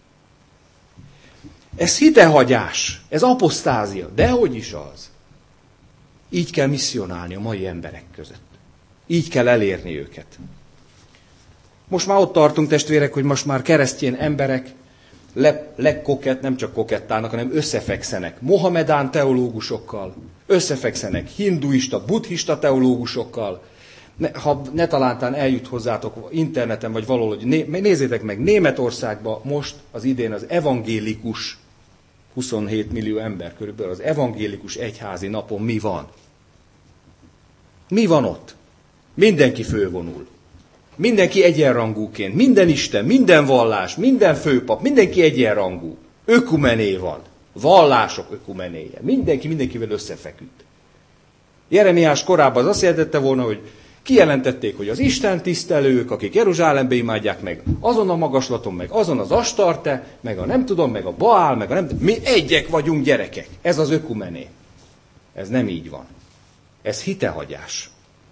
Ez hitehagyás, ez apostázia, dehogy is az. Így kell misszionálni a mai emberek között. Így kell elérni őket. Most már ott tartunk, testvérek, hogy most már keresztény emberek le, legkokett, nem csak kokettának, hanem összefekszenek Mohamedán teológusokkal, összefekszenek hinduista, buddhista teológusokkal. Ne, ha ne talántán eljut hozzátok interneten, vagy valahol, hogy né, nézzétek meg, Németországban most az idén az evangélikus huszonhét millió ember körülbelül, az evangélikus egyházi napon mi van? Mi van ott? Mindenki fővonul. Mindenki egyenrangúként. Minden isten, minden vallás, minden főpap, mindenki egyenrangú. Ökumené van. Vallások ökumenéje. Mindenki mindenkivel összefeküdt. Jeremiás korábban az azt jelentette volna, hogy kijelentették, hogy az Isten tisztelők, akik Jeruzsálembe imádják meg, azon a magaslaton, meg azon az Astarte, meg a nem tudom, meg a Baál, meg a nem tudom, mi egyek vagyunk gyerekek. Ez az ökumené. Ez nem így van. Ez hitehagyás.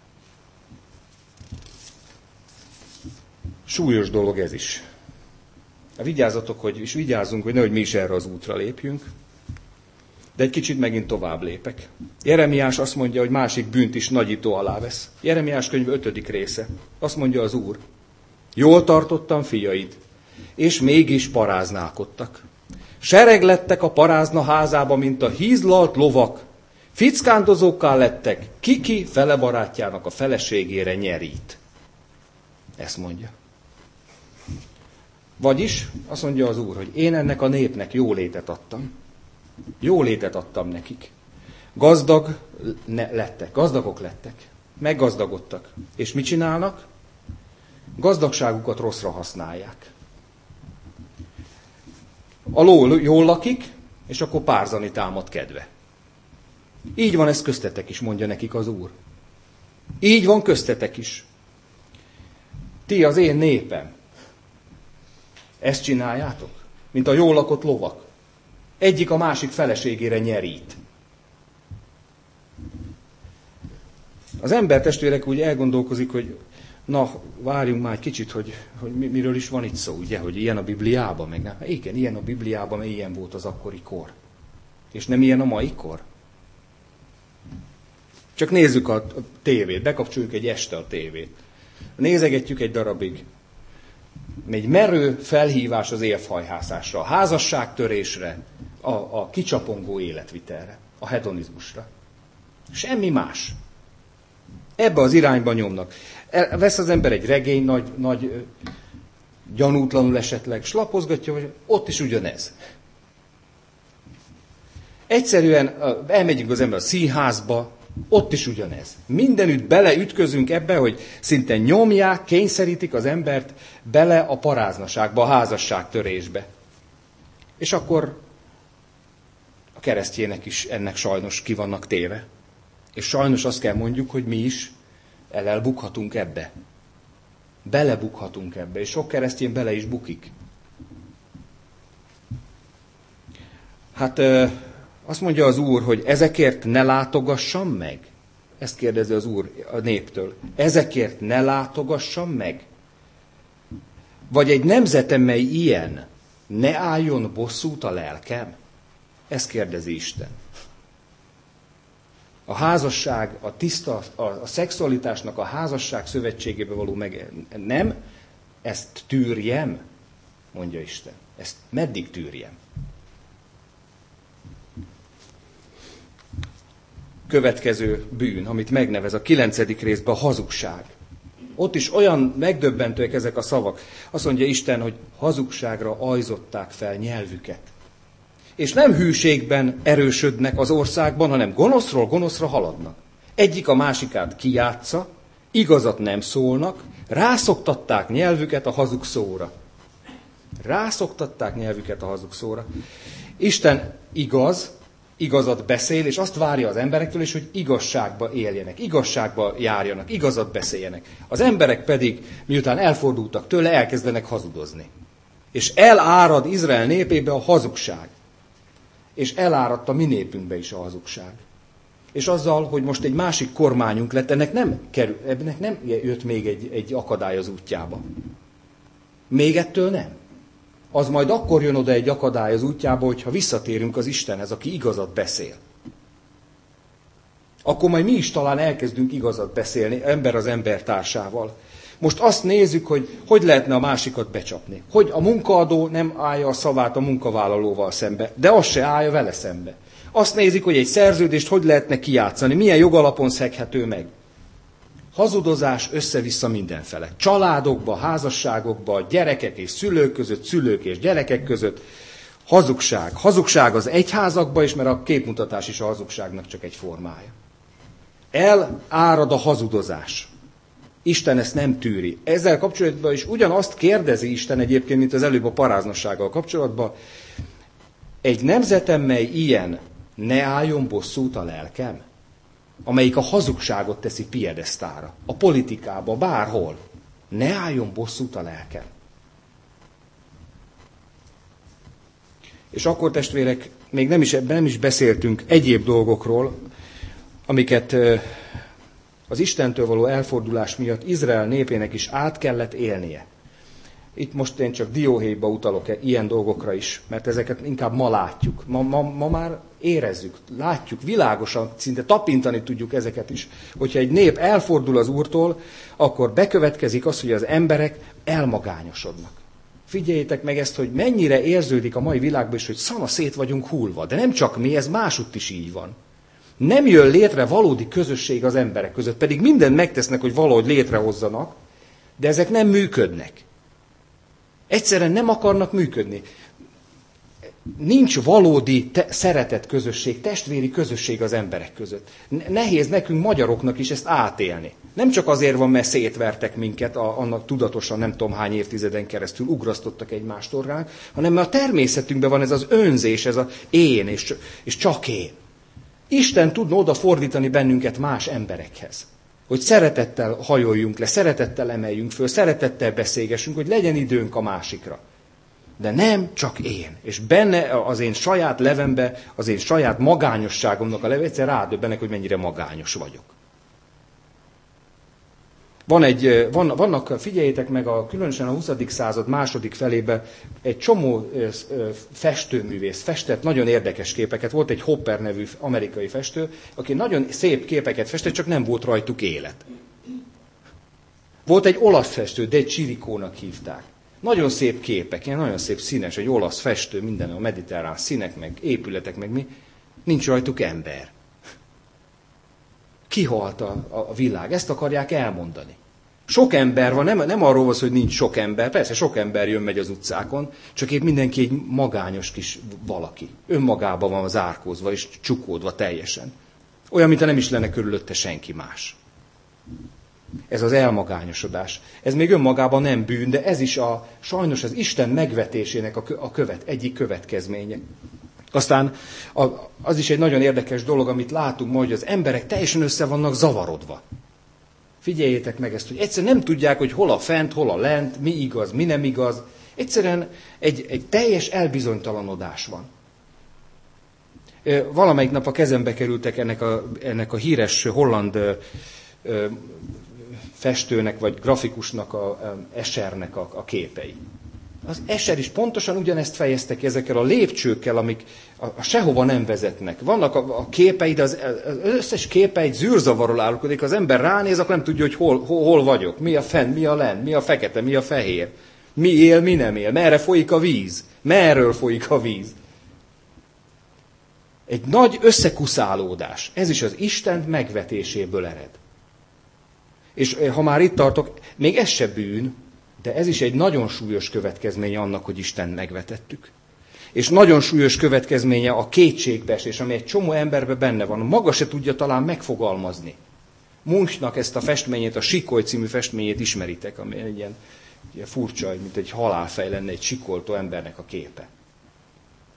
Súlyos dolog ez is. Vigyázzatok, hogy, és vigyázzunk, hogy nehogy mi is erre az útra lépjünk. De egy kicsit megint tovább lépek. Jeremiás azt mondja, hogy másik bűnt is nagyító alá vesz. Jeremiás könyv ötödik része. Azt mondja az Úr, jól tartottam fiaid, és mégis paráználkodtak. Sereg lettek a parázna házába, mint a hízlalt lovak. Fickándozókká lettek, kiki fele barátjának a feleségére nyerít. Ezt mondja. Vagyis, azt mondja az Úr, hogy én ennek a népnek jólétet adtam. Jólétet adtam nekik. Gazdag lettek, gazdagok lettek. Meggazdagodtak. És mit csinálnak? Gazdagságukat rosszra használják. A ló jól lakik, és akkor párzani támad kedve. Így van ez köztetek is, mondja nekik az Úr. Így van köztetek is. Ti az én népem. Ezt csináljátok? Mint a jól lakott lovak. Egyik a másik feleségére nyerít. Az ember, testvérek, úgy elgondolkozik, hogy na, várjunk már egy kicsit, hogy, hogy miről is van itt szó, ugye, hogy ilyen a Bibliában, meg nem. Igen, ilyen a Bibliában, mert ilyen volt az akkori kor. És nem ilyen a mai kor. Csak nézzük a tévét, bekapcsoljuk egy este a tévét. Nézegetjük egy darabig. Egy merő felhívás az élfhajhászásra, a házasságtörésre, a, a kicsapongó életvitelre, a hedonizmusra. Semmi más. Ebbe az irányba nyomnak. Vesz az ember egy regény, nagy, nagy gyanútlanul esetleg, s lapozgatja, hogy ott is ugyanez. Egyszerűen elmegyünk az ember a színházba, ott is ugyanez. Mindenütt beleütközünk ebbe, hogy szinte nyomják, kényszerítik az embert bele a paráznaságba, a házasságtörésbe. És akkor a keresztjének is ennek sajnos ki vannak téve. És sajnos azt kell mondjuk, hogy mi is elelbukhatunk ebbe. Belebukhatunk ebbe, és sok keresztény bele is bukik. Hát azt mondja az Úr, hogy ezekért ne látogassam meg? Ezt kérdezi az Úr a néptől. Ezekért ne látogassam meg? Vagy egy nemzetem, mely ilyen, ne álljon bosszút a lelkem? Ezt kérdezi Isten. A házasság, a tiszta, a, a szexualitásnak a házasság szövetségébe való meg... Nem, ezt tűrjem, mondja Isten. Ezt meddig tűrjem? Következő bűn, amit megnevez a kilencedik részben, a hazugság. Ott is olyan megdöbbentőek ezek a szavak. Azt mondja Isten, hogy hazugságra ajzották fel nyelvüket. És nem hűségben erősödnek az országban, hanem gonoszról gonoszra haladnak. Egyik a másikát kijátsza, igazat nem szólnak, rászoktatták nyelvüket a hazug szóra. Rászoktatták nyelvüket a hazug szóra. Isten igaz, igazat beszél, és azt várja az emberektől is, hogy igazságba éljenek, igazságba járjanak, igazat beszéljenek. Az emberek pedig, miután elfordultak tőle, elkezdenek hazudozni. És elárad Izrael népébe a hazugság. És eláradt a mi népünkbe is a hazugság. És azzal, hogy most egy másik kormányunk lett, ennek nem, kerül, ennek nem jött még egy, egy akadály az útjába. Még ettől nem. Az majd akkor jön oda egy akadály az útjába, hogyha visszatérünk az Istenhez, aki igazat beszél. Akkor majd mi is talán elkezdünk igazat beszélni, ember az ember társával. Most azt nézzük, hogy hogy lehetne a másikat becsapni. Hogy a munkaadó nem állja a szavát a munkavállalóval szembe, de az se állja vele szembe. Azt nézik, hogy egy szerződést hogy lehetne kijátszani, milyen jogalapon szeghető meg. Hazudozás össze-vissza mindenfele. Családokba, házasságokba, gyerekek és szülők között, szülők és gyerekek között. Hazugság. Hazugság az egyházakba is, mert a képmutatás is a hazugságnak csak egy formája. Elárad a hazudozás. Isten ezt nem tűri. Ezzel kapcsolatban is ugyanazt kérdezi Isten egyébként, mint az előbb a paráznossággal kapcsolatban. Egy nemzetem, mely ilyen, ne álljon bosszút a lelkem, amelyik a hazugságot teszi piedesztára, a politikába, bárhol. Ne álljon bosszút a lelkem. És akkor, testvérek, még nem is, nem is beszéltünk egyéb dolgokról, amiket az Istentől való elfordulás miatt Izrael népének is át kellett élnie. Itt most én csak dióhéjba utalok ilyen dolgokra is, mert ezeket inkább ma látjuk. Ma, ma, ma már érezzük, látjuk, világosan, szinte tapintani tudjuk ezeket is. Hogyha egy nép elfordul az Úrtól, akkor bekövetkezik az, hogy az emberek elmagányosodnak. Figyeljétek meg ezt, hogy mennyire érződik a mai világban is, hogy szana szét vagyunk hullva. De nem csak mi, ez másutt is így van. Nem jön létre valódi közösség az emberek között, pedig mindent megtesznek, hogy valahogy létrehozzanak, de ezek nem működnek. Egyszerűen nem akarnak működni. Nincs valódi te- szeretett közösség, testvéri közösség az emberek között. Nehéz nekünk magyaroknak is ezt átélni. Nem csak azért van, mert szétvertek minket, a, annak tudatosan nem tudom hány évtizeden keresztül ugrasztottak egymást orránk, hanem mert a természetünkben van ez az önzés, ez az én és, és csak én. Isten tudna odafordítani bennünket más emberekhez. Hogy szeretettel hajoljunk le, szeretettel emeljünk föl, szeretettel beszélgessünk, hogy legyen időnk a másikra. De nem csak én. És benne az én saját levembe, az én saját magányosságomnak a leve, egyszer rádöbbenek, hogy mennyire magányos vagyok. Van egy, van, vannak, figyeljétek meg, a, különösen a huszadik század második felébe egy csomó festőművész festett nagyon érdekes képeket. Volt egy Hopper nevű amerikai festő, aki nagyon szép képeket festett, csak nem volt rajtuk élet. Volt egy olasz festő, de Chiricónak hívták. Nagyon szép képek, ilyen nagyon szép színes, egy olasz festő, minden a mediterrán színek, meg épületek, meg mi. Nincs rajtuk ember. Kihalt a, a világ. Ezt akarják elmondani. Sok ember van, nem, nem arról van szó, hogy nincs sok ember. Persze sok ember jön, megy az utcákon, csak épp mindenki egy magányos kis valaki. Önmagában van zárkózva és csukódva teljesen. Olyan, mintha nem is lenne körülötte senki más. Ez az elmagányosodás. Ez még önmagában nem bűn, de ez is a, sajnos az Isten megvetésének a, a követ, egyik következménye. Aztán az is egy nagyon érdekes dolog, amit látunk ma, hogy az emberek teljesen össze vannak zavarodva. Figyeljétek meg ezt, hogy egyszerűen nem tudják, hogy hol a fent, hol a lent, mi igaz, mi nem igaz. Egyszerűen egy, egy teljes elbizonytalanodás van. Valamelyik nap a kezembe kerültek ennek a, ennek a híres holland festőnek, vagy grafikusnak, a Eschernek a, a képei. Az Escher is pontosan ugyanezt fejezte ki ezekkel a lépcsőkkel, amik a, a sehova nem vezetnek. Vannak a, a képei, de az, az összes képe egy zűrzavarról állkodik. Az ember ránéz, akkor nem tudja, hogy hol, hol, hol vagyok. Mi a fenn, mi a len, mi a fekete, mi a fehér. Mi él, mi nem él. Merre folyik a víz. Merről folyik a víz. Egy nagy összekuszálódás. Ez is az Isten megvetéséből ered. És ha már itt tartok, még ez se bűn, de ez is egy nagyon súlyos következménye annak, hogy Istent megvetettük. És nagyon súlyos következménye a kétségbeesés, ami egy csomó emberben benne van. Maga se tudja talán megfogalmazni. Munchnak ezt a festményét, a Sikoly című festményét ismeritek, ami egy ilyen, ilyen furcsa, mint egy halálfej lenne egy sikoltó embernek a képe.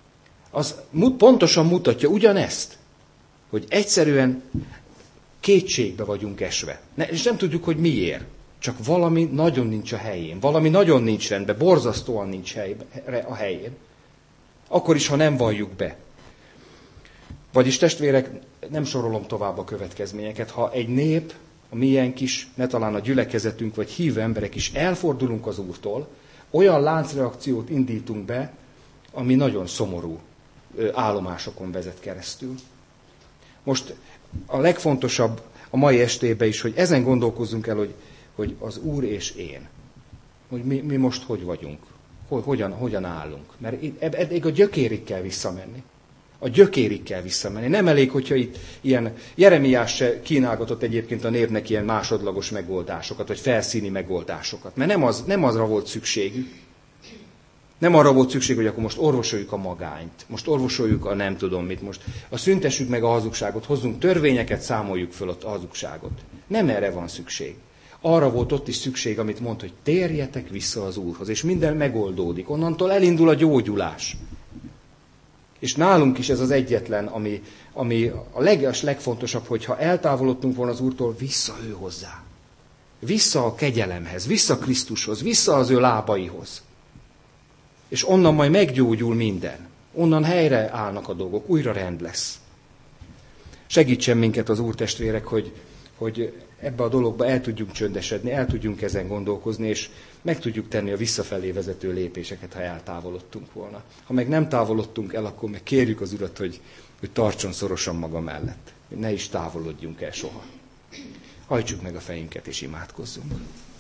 az pontosan mutatja ugyanezt, hogy egyszerűen kétségbe vagyunk esve. Ne, és nem tudjuk, hogy miért. Csak valami nagyon nincs a helyén. Valami nagyon nincs rendben, borzasztóan nincs helyre a helyén. Akkor is, ha nem valljuk be. Vagyis testvérek, nem sorolom tovább a következményeket. Ha egy nép, a miénk is, ne talán a gyülekezetünk, vagy hívő emberek is elfordulunk az Úrtól, olyan láncreakciót indítunk be, ami nagyon szomorú állomásokon vezet keresztül. Most a legfontosabb a mai estében is, hogy ezen gondolkozzunk el, hogy, hogy az Úr és én. Hogy mi, mi most hogy vagyunk. Hogy, hogyan, hogyan állunk. Mert eddig a gyökérig kell visszamenni. A gyökérig kell visszamenni. Nem elég, hogyha itt ilyen, Jeremiás se kínálgatott egyébként a népnek ilyen másodlagos megoldásokat, vagy felszíni megoldásokat. Mert nem, az, nem azra volt szükségük. Nem arra volt szükség, hogy akkor most orvosoljuk a magányt, most orvosoljuk a nem tudom mit, most a szüntessük meg a hazugságot, hozzunk törvényeket, számoljuk föl a hazugságot. Nem erre van szükség. Arra volt ott is szükség, amit mond, hogy térjetek vissza az Úrhoz, és minden megoldódik. Onnantól elindul a gyógyulás. És nálunk is ez az egyetlen, ami, ami a leges, legfontosabb, hogyha eltávolodtunk volna az Úrtól, vissza ő hozzá. Vissza a kegyelemhez, vissza Krisztushoz, vissza az ő lábaihoz. És onnan majd meggyógyul minden. Onnan helyre állnak a dolgok, újra rend lesz. Segítsen minket az Úr, testvérek, hogy, hogy ebbe a dologba el tudjunk csöndesedni, el tudjunk ezen gondolkozni, és meg tudjuk tenni a visszafelé vezető lépéseket, ha eltávolodtunk volna. Ha meg nem távolodtunk el, akkor meg kérjük az Urat, hogy, hogy tartson szorosan maga mellett. Hogy ne is távolodjunk el soha. Hajtsuk meg a fejünket, és imádkozzunk.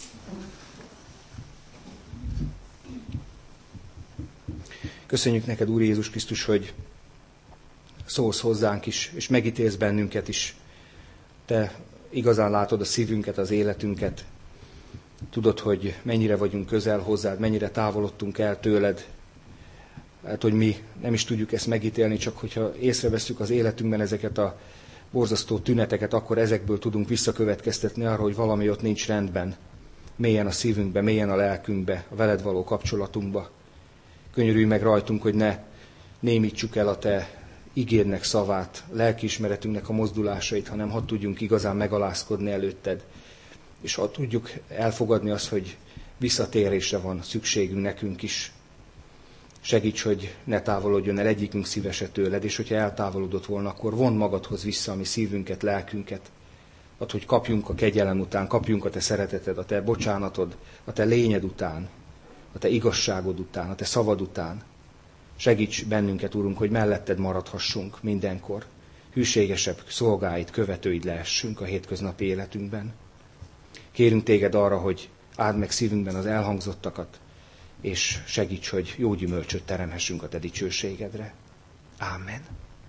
Köszönjük neked, Úr Jézus Krisztus, hogy szólsz hozzánk is, és megítélsz bennünket is. Te igazán látod a szívünket, az életünket. Tudod, hogy mennyire vagyunk közel hozzád, mennyire távolodtunk el tőled. Hát, hogy mi nem is tudjuk ezt megítélni, csak hogyha észreveszünk az életünkben ezeket a borzasztó tüneteket, akkor ezekből tudunk visszakövetkeztetni arra, hogy valami ott nincs rendben. Mélyen a szívünkbe, mélyen a lelkünkbe, a veled való kapcsolatunkba. Könyörülj meg rajtunk, hogy ne némítsuk el a te igédnek szavát, lelkiismeretünknek a mozdulásait, hanem hadd tudjunk igazán megalázkodni előtted, és hadd tudjuk elfogadni azt, hogy visszatérésre van szükségünk nekünk is. Segíts, hogy ne távolodjon el egyikünk szívese tőled, és hogyha eltávolodott volna, akkor vond magadhoz vissza a mi szívünket, lelkünket. Add, hogy kapjunk a kegyelem után, kapjunk a te szereteted, a te bocsánatod, a te lényed után, a te igazságod után, a te szavad után. Segíts bennünket, Úrunk, hogy melletted maradhassunk mindenkor. Hűségesebb szolgáid, követőid lehessünk a hétköznapi életünkben. Kérünk téged arra, hogy áld meg szívünkben az elhangzottakat, és segíts, hogy jó gyümölcsöt teremhessünk a te dicsőségedre. Ámen.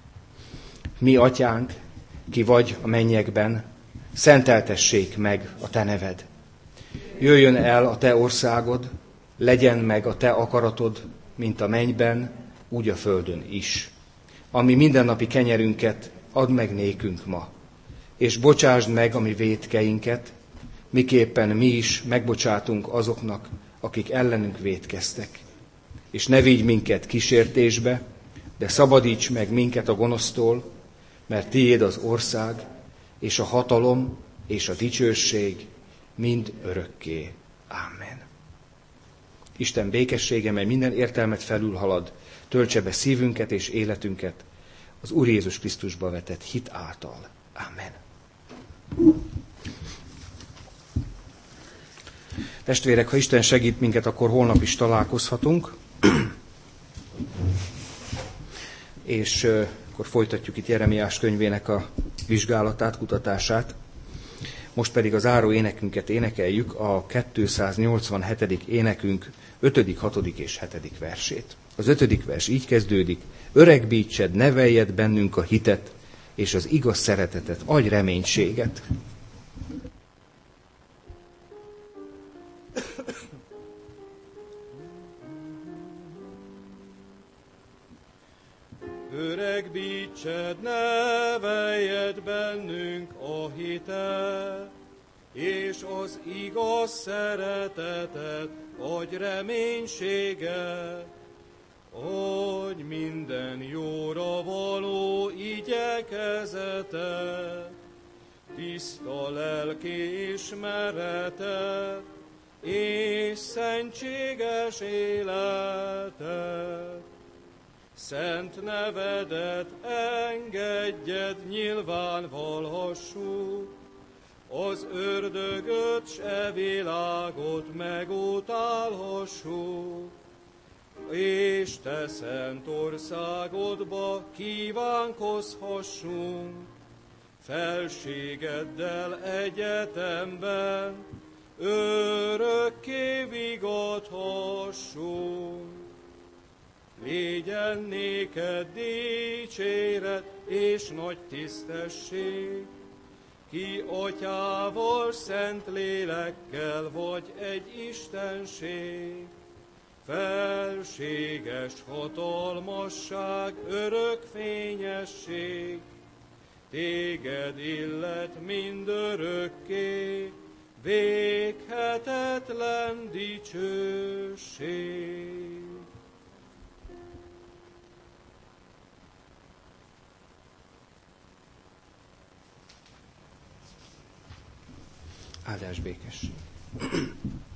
Mi, Atyánk, ki vagy a mennyekben, szenteltessék meg a te neved. Jöjjön el a te országod, legyen meg a te akaratod, mint a mennyben, úgy a földön is. Ami mindennapi kenyerünket add meg nékünk ma, és bocsásd meg a mi vétkeinket, miképpen mi is megbocsátunk azoknak, akik ellenünk vétkeztek. És ne vigy minket kísértésbe, de szabadíts meg minket a gonosztól, mert tiéd az ország, és a hatalom, és a dicsőség mind örökké. Ámen. Isten békessége, mely minden értelmet felülhalad, töltse be szívünket és életünket az Úr Jézus Krisztusba vetett hit által. Ámen. Testvérek, ha Isten segít minket, akkor holnap is találkozhatunk, és uh, akkor folytatjuk itt Jeremiás könyvének a vizsgálatát, kutatását. Most pedig a záró énekünket énekeljük, a kétszáznyolcvanhetedik énekünk ötödik, hatodik és hetedik versét. Az ötödik vers így kezdődik: öregbítsed, neveljed bennünk a hitet, és az igaz szeretetet, adj reménységet. Öregbítsed, neveljed bennünk a hitet, és az igaz szeretetet, adj reménységet. hogy minden jóra való igyekezetet, tiszta lelki ismeretet, és szentséges életet. Szent nevedet engedjed nyilván valhassuk, az ördögöt s e világot megutálhassuk, és te szent országodba kívánkozhassunk, felségeddel egyetemben örökké vigadhassunk. Légyen néked dicséret és nagy tisztesség, ki atyával, szent lélekkel vagy egy istenség, felséges hatalmasság, örök fényesség, téged illet mindörökké, véghetetlen dicsőség. Áldás békesség.